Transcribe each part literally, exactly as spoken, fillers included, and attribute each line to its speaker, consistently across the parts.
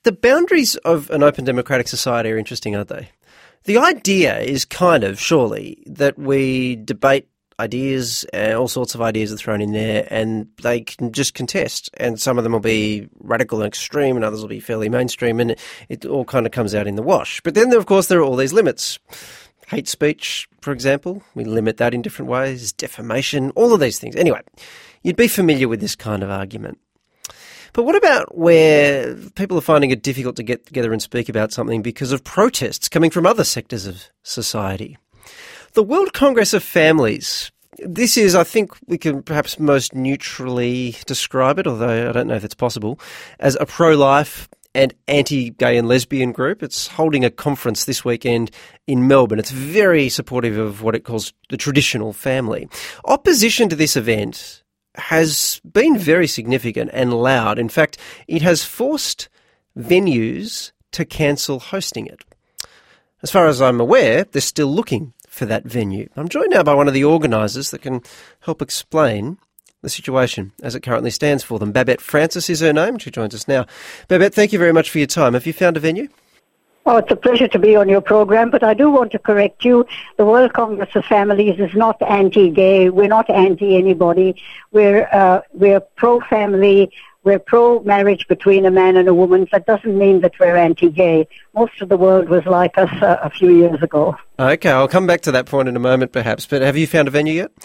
Speaker 1: The boundaries of an open democratic society are interesting, aren't they? The idea is kind of, surely, that we debate ideas, and all sorts of ideas are thrown in there, and they can just contest. And some of them will be radical and extreme, and others will be fairly mainstream, and it all kind of comes out in the wash. But then, of course, there are all these limits. Hate speech, for example, we limit that in different ways, defamation, all of these things. Anyway, you'd be familiar with this kind of argument. But what about where people are finding it difficult to get together and speak about something because of protests coming from other sectors of society? The World Congress of Families, this is, I think we can perhaps most neutrally describe it, although I don't know if it's possible, as a pro-life and anti-gay and lesbian group. It's holding a conference this weekend in Melbourne. It's very supportive of what it calls the traditional family. Opposition to this event has been very significant and loud. In fact, it has forced venues to cancel hosting it. As far as I'm aware, they're still looking for that venue. I'm joined now by one of the organisers that can help explain the situation as it currently stands for them. Babette Francis is her name. She joins us now. Babette, thank you very much for your time. Have you found a venue?
Speaker 2: Oh, it's a pleasure to be on your program, but I do want to correct you. The World Congress of Families is not anti-gay. We're not anti-anybody. We're uh, we're pro-family. We're pro-marriage between a man and a woman. That doesn't mean that we're anti-gay. Most of the world was like us uh, a few years ago.
Speaker 1: Okay, I'll come back to that point in a moment, perhaps. But have you found a venue yet?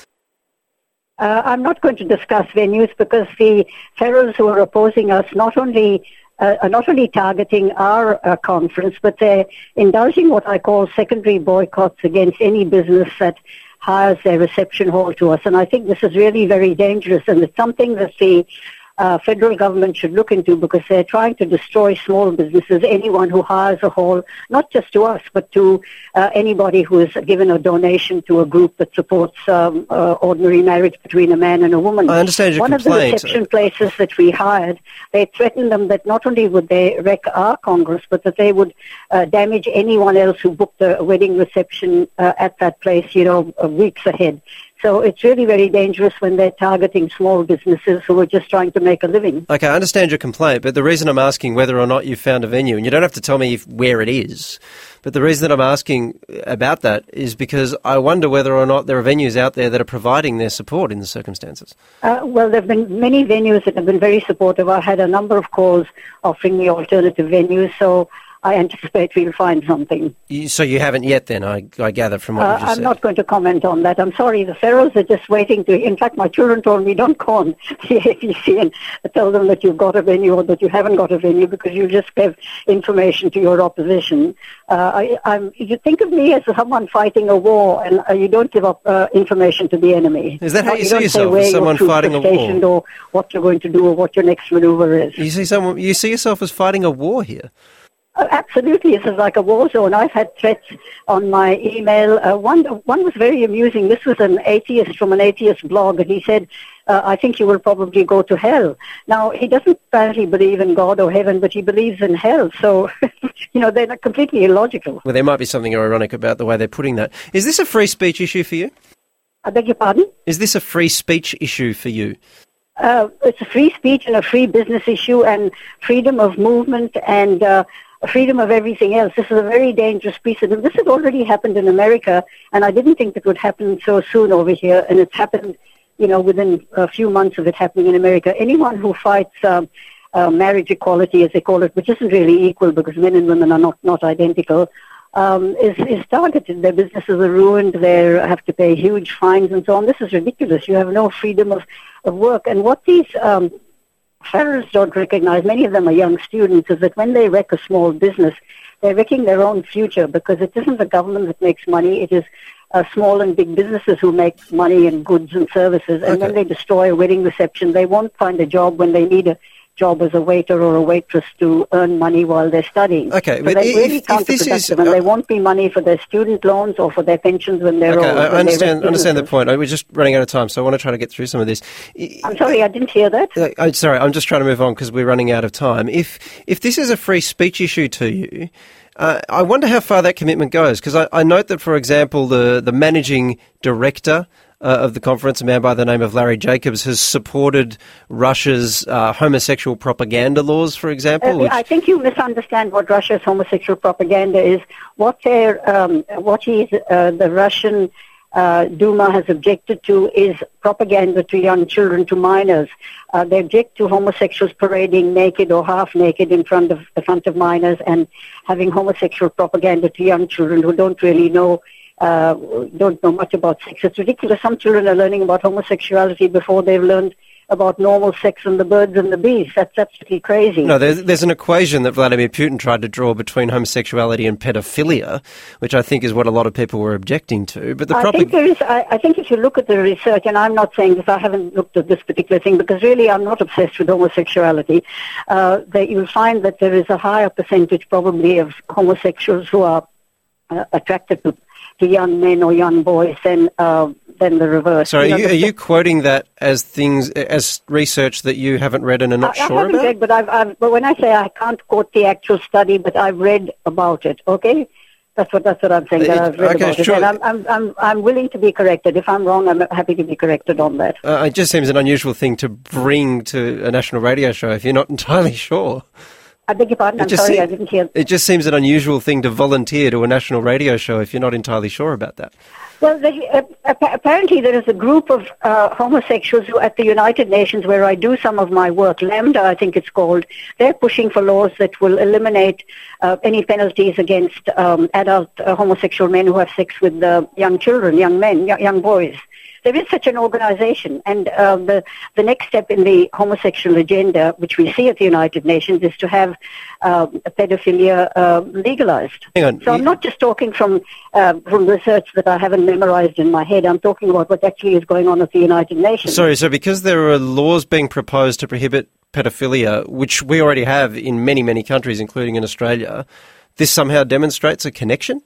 Speaker 2: Uh, I'm not going to discuss venues because the ferals who are opposing us not only Uh, are not only targeting our uh, conference, but they're indulging what I call secondary boycotts against any business that hires their reception hall to us. And I think this is really very dangerous, and it's something that the uh, federal government should look into, because they're trying to destroy small businesses, anyone who hires a hall, not just to us, but to uh, anybody who has given a donation to a group that supports um, uh, ordinary marriage between a man and a woman.
Speaker 1: I understand your
Speaker 2: One
Speaker 1: complaint.
Speaker 2: of the reception places that we hired, they threatened them that not only would they wreck our Congress, but that they would uh, damage anyone else who booked a wedding reception uh, at that place, you know, uh, weeks ahead. So it's really very dangerous when they're targeting small businesses who are just trying to make a living.
Speaker 1: Okay, I understand your complaint, but the reason I'm asking whether or not you've found a venue, and you don't have to tell me if, where it is, but the reason that I'm asking about that is because I wonder whether or not there are venues out there that are providing their support in the circumstances.
Speaker 2: Uh, well, there have been many venues that have been very supportive. I had a number of calls offering me alternative venues, so I anticipate we'll find something.
Speaker 1: You, so you haven't yet then, I, I gather from what
Speaker 2: uh,
Speaker 1: you just
Speaker 2: I'm
Speaker 1: said.
Speaker 2: not going to comment on that. I'm sorry, the ferals are just waiting to... In fact, my children told me, don't call the A P C and tell them that you've got a venue or that you haven't got a venue, because you just give information to your opposition. Uh, I, I'm, you think of me as someone fighting a war, and uh, you don't give up uh, information to the enemy.
Speaker 1: Is that how you,
Speaker 2: you
Speaker 1: see yourself, as someone fighting a war?
Speaker 2: Or what you're going to do or what your next maneuver is.
Speaker 1: You see, someone, you see yourself as fighting a war here?
Speaker 2: Uh, absolutely, this is like a war zone. I've had threats on my email. Uh, one, one was very amusing. This was an atheist from an atheist blog, and he said, uh, I think you will probably go to hell. Now, he doesn't apparently believe in God or heaven, but he believes in hell. So, you know, they're not completely illogical.
Speaker 1: Well, there might be something ironic about the way they're putting that. Is this a free speech issue for you?
Speaker 2: I beg your pardon?
Speaker 1: Is this a free speech issue for you?
Speaker 2: Uh, it's a free speech and a free business issue, and freedom of movement and... Uh, freedom of everything else. This is a very dangerous precedent. This has already happened in America, and I didn't think it would happen so soon over here, and it's happened, you know, within a few months of it happening in America. Anyone who fights um, uh, marriage equality, as they call it, which isn't really equal because men and women are not, not identical, um, is, is targeted. Their businesses are ruined. They have to pay huge fines and so on. This is ridiculous. You have no freedom of, of work. And what these... Um, Ferals don't recognize, many of them are young students, is that when they wreck a small business, they're wrecking their own future, because it isn't the government that makes money, it is uh, small and big businesses who make money in goods and services. And
Speaker 1: Okay.
Speaker 2: when they destroy a wedding reception, they won't find a job when they need a job as a waiter or a waitress to earn money while they're studying.
Speaker 1: Okay,
Speaker 2: so
Speaker 1: but
Speaker 2: they're
Speaker 1: if,
Speaker 2: really
Speaker 1: if this is...
Speaker 2: counterproductive, and there won't be money for their student loans or for their pensions when they're
Speaker 1: Okay,
Speaker 2: old.
Speaker 1: I
Speaker 2: when they
Speaker 1: understand,
Speaker 2: wreck
Speaker 1: understand the
Speaker 2: businesses.
Speaker 1: point. We're just running out of time, so I want to try to get through some of this.
Speaker 2: I'm sorry, I didn't hear that.
Speaker 1: Uh, I'm sorry, I'm just trying to move on because we're running out of time. If if this is a free speech issue to you, uh, I wonder how far that commitment goes, because I, I note that, for example, the, the managing director uh, of the conference, a man by the name of Larry Jacobs, has supported Russia's uh, homosexual propaganda laws, for example.
Speaker 2: Uh,
Speaker 1: which...
Speaker 2: I think you misunderstand what Russia's homosexual propaganda is. What their, um, what is uh, the Russian uh, Duma has objected to is propaganda to young children, to minors. Uh, they object to homosexuals parading naked or half naked in front of in front of minors and having homosexual propaganda to young children who don't really know. Uh, don't know much about sex. It's ridiculous. Some children are learning about homosexuality before they've learned about normal sex and the birds and the bees. That's absolutely crazy.
Speaker 1: No, there's, there's an equation that Vladimir Putin tried to draw between homosexuality and pedophilia, which I think is what a lot of people were objecting to. But the
Speaker 2: I
Speaker 1: propag-
Speaker 2: think there is. I, I think if you look at the research, and I'm not saying this, I haven't looked at this particular thing because really I'm not obsessed with homosexuality. Uh, that you'll find that there is a higher percentage probably of homosexuals who are uh, attracted to. to young men or young boys than uh, than the reverse.
Speaker 1: So are
Speaker 2: you, know,
Speaker 1: you,
Speaker 2: the,
Speaker 1: are you quoting that as things as research that you haven't read and are not
Speaker 2: I,
Speaker 1: sure
Speaker 2: I haven't
Speaker 1: about?
Speaker 2: read, but I've, I've but when I say I can't quote the actual study, but I've read about it. Okay, that's what that's what I'm saying. That I've read
Speaker 1: okay,
Speaker 2: about
Speaker 1: sure.
Speaker 2: it, and I'm, I'm I'm I'm willing to be corrected. If I'm wrong, I'm happy to be corrected on that.
Speaker 1: Uh, it just seems an unusual thing to bring to a national radio show if you're not entirely sure.
Speaker 2: I beg your pardon. I'm sorry,
Speaker 1: se-
Speaker 2: I didn't hear.
Speaker 1: It just seems an unusual thing to volunteer to a national radio show if you're not entirely sure about that.
Speaker 2: Well, the, uh, apparently there is a group of uh, homosexuals who, at the United Nations, where I do some of my work, Lambda, I think it's called, they're pushing for laws that will eliminate uh, any penalties against um, adult uh, homosexual men who have sex with uh, young children, young men, young, young boys. There is such an organization, and uh, the, the next step in the homosexual agenda, which we see at the United Nations, is to have uh, pedophilia uh, legalized.
Speaker 1: Hang on.
Speaker 2: So I'm not just talking from uh, from research that I haven't memorized in my head. I'm talking about what actually is going on at the United Nations.
Speaker 1: Sorry, so because there are laws being proposed to prohibit pedophilia, which we already have in many, many countries, including in Australia, this somehow demonstrates a connection?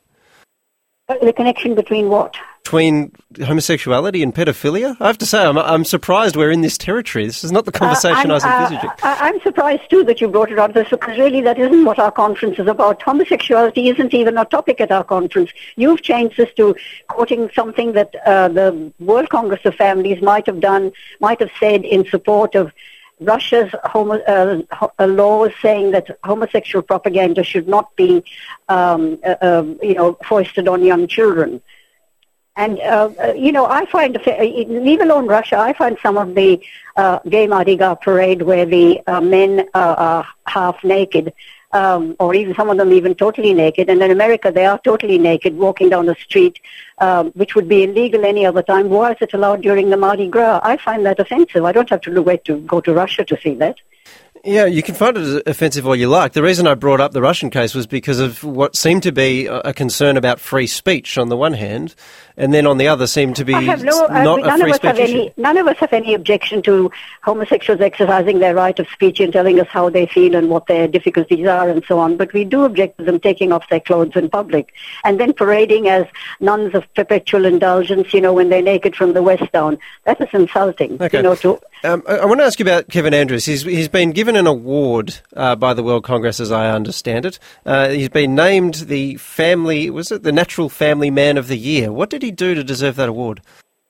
Speaker 2: Uh, the connection between what?
Speaker 1: Between homosexuality and pedophilia? I have to say, I'm, I'm surprised we're in this territory. This is not the conversation
Speaker 2: uh,
Speaker 1: I was envisaging.
Speaker 2: Uh, I, I'm surprised, too, that you brought it on this, because really that isn't what our conference is about. Homosexuality isn't even a topic at our conference. You've changed this to quoting something that uh, the World Congress of Families might have done, might have said in support of Russia's homo, uh, laws saying that homosexual propaganda should not be, um, uh, uh, you know, foisted on young children. And, uh, you know, I find, leave alone Russia, I find some of the uh, gay Mardi Gras parade where the uh, men uh, are half naked, um, or even some of them even totally naked. And in America, they are totally naked walking down the street, um, which would be illegal any other time. Why is it allowed during the Mardi Gras? I find that offensive. I don't have to wait to go to Russia to see that.
Speaker 1: Yeah, you can find it offensive all you like. The reason I brought up the Russian case was because of what seemed to be a concern about free speech on the one hand, and then on the other seemed to be
Speaker 2: I have no,
Speaker 1: not
Speaker 2: uh,
Speaker 1: a free speech issue.
Speaker 2: Any, none of us have any objection to homosexuals exercising their right of speech and telling us how they feel and what their difficulties are and so on, but we do object to them taking off their clothes in public and then parading as nuns of perpetual indulgence, you know, when they're naked from the waist down. That is insulting.
Speaker 1: Okay.
Speaker 2: You know, to,
Speaker 1: Um, I, I want to ask you about Kevin Andrews. He's, he's been given an award uh, by the World Congress, as I understand it. Uh, he's been named the family, was it the Natural Family Man of the Year? What did he do to deserve that award?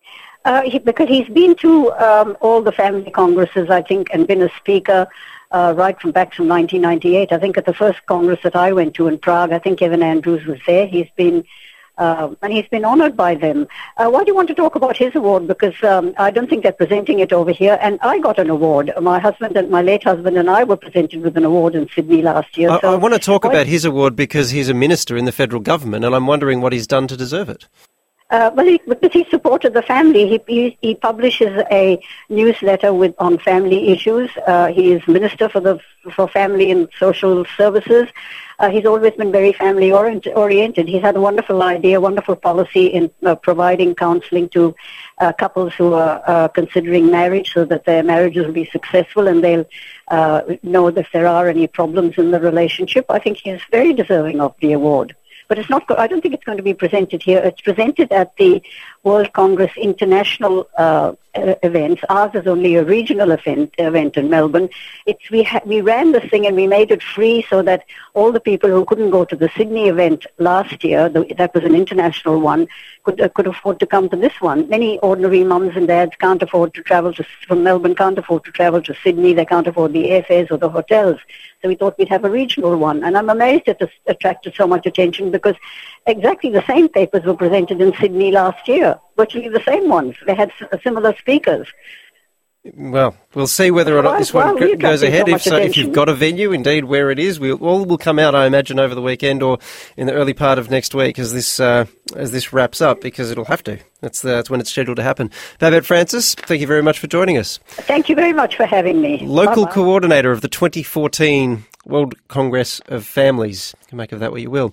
Speaker 2: Uh, he, because he's been to um, all the family congresses, I think, and been a speaker uh, right from back from nineteen ninety-eight. I think at the first congress that I went to in Prague, I think Kevin Andrews was there. He's been Uh, and he's been honored by them. Uh, why do you want to talk about his award? Because um, I don't think they're presenting it over here. And I got an award. My husband and my late husband and I were presented with an award in Sydney last year.
Speaker 1: I,
Speaker 2: so
Speaker 1: I want to talk
Speaker 2: why,
Speaker 1: about his award because he's a minister in the federal government, and I'm wondering what he's done to deserve it.
Speaker 2: Uh, well, he, because he supported the family. He, he, he publishes a newsletter with on family issues. Uh, he is Minister for the for Family and Social Services. Uh, he's always been very family orient, oriented. He's had a wonderful idea, wonderful policy in uh, providing counseling to uh, couples who are uh, considering marriage so that their marriages will be successful and they'll uh, know if there are any problems in the relationship. I think he's very deserving of the award. But it's not. I don't think it's going to be presented here. It's presented at the World Congress International uh, uh, events. Ours is only a regional event, event in Melbourne. It's we ha- we ran this thing and we made it free so that all the people who couldn't go to the Sydney event last year, the, that was an international one, could uh, could afford to come to this one. Many ordinary mums and dads can't afford to travel to from Melbourne, can't afford to travel to Sydney. They can't afford the airfares or the hotels. So we thought we'd have a regional one. And I'm amazed it attracted so much attention because exactly the same papers were presented in Sydney last year, virtually the same ones. They had similar speakers.
Speaker 1: Well, we'll see whether or not this one
Speaker 2: well,
Speaker 1: goes ahead.
Speaker 2: So
Speaker 1: if so, if you've got a venue, indeed, where it is, we'll, all will come out, I imagine, over the weekend or in the early part of next week as this uh, as this wraps up, because it'll have to. That's, the, that's when it's scheduled to happen. Babette Francis, thank you very much for joining us.
Speaker 2: Thank you very much for having me.
Speaker 1: Local
Speaker 2: Bye-bye.
Speaker 1: coordinator of the twenty fourteen World Congress of Families. You can make of that what you will.